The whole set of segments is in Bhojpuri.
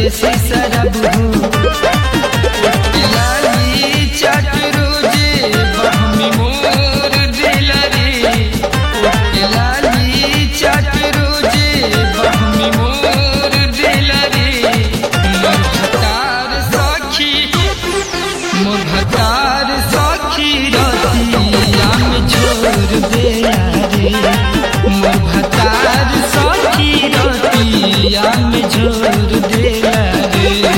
देसी शराब लाली चाट रोजे बहमी मोर दिला रे लाली चाट रोजे बहमी मोर दिला रे मोर भतार सखी रतिया में छोड़ दिया रे मोर भतार सखी रतिया में छोड़ दिया रे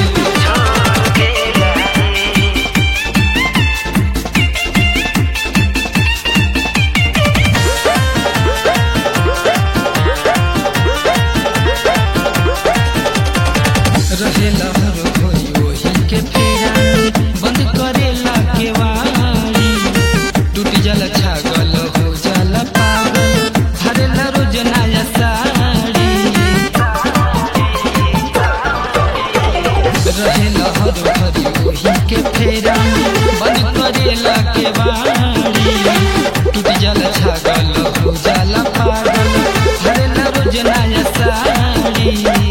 रहेला हर घड़ी वही के फेरा बंद करेला केवाड़ी टूट जाला छागल हो जाला पागल हरेला रोज नया साड़ी रहेला हर घड़ी वही के फेरा बंद करेला केवाड़ी टूट जाला छागल हो जाला पागल हरेला रोज नया साड़ी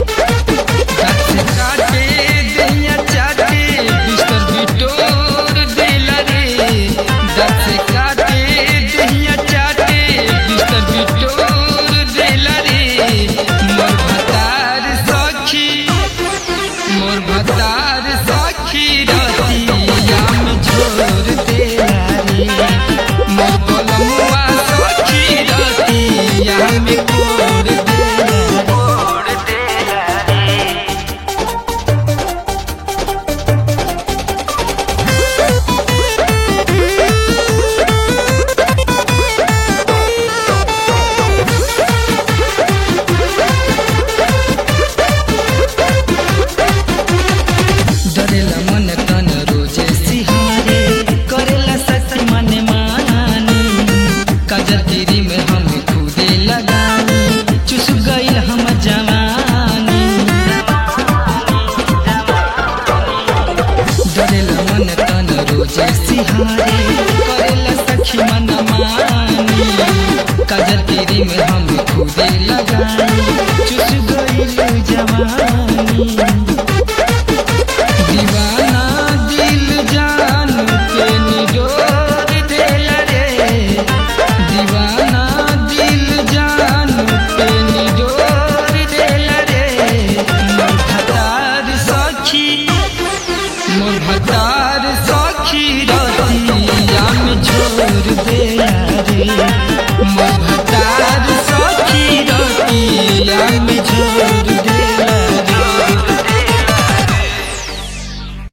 मोर भतार सखी रतिया में छोड़ दिया रे मोर बोलमुआ सखी रतिया में छोड़ दिया डरेला मन तन रोजे सिहारे करेला सखी मन मानी काजल तेरी में हम खुदे लगानी चुस गईल हम जवानी डरेला मन तन रोजे सिहारे करेला सखी मन मानी काजल तेरी में हम खुदे लगानी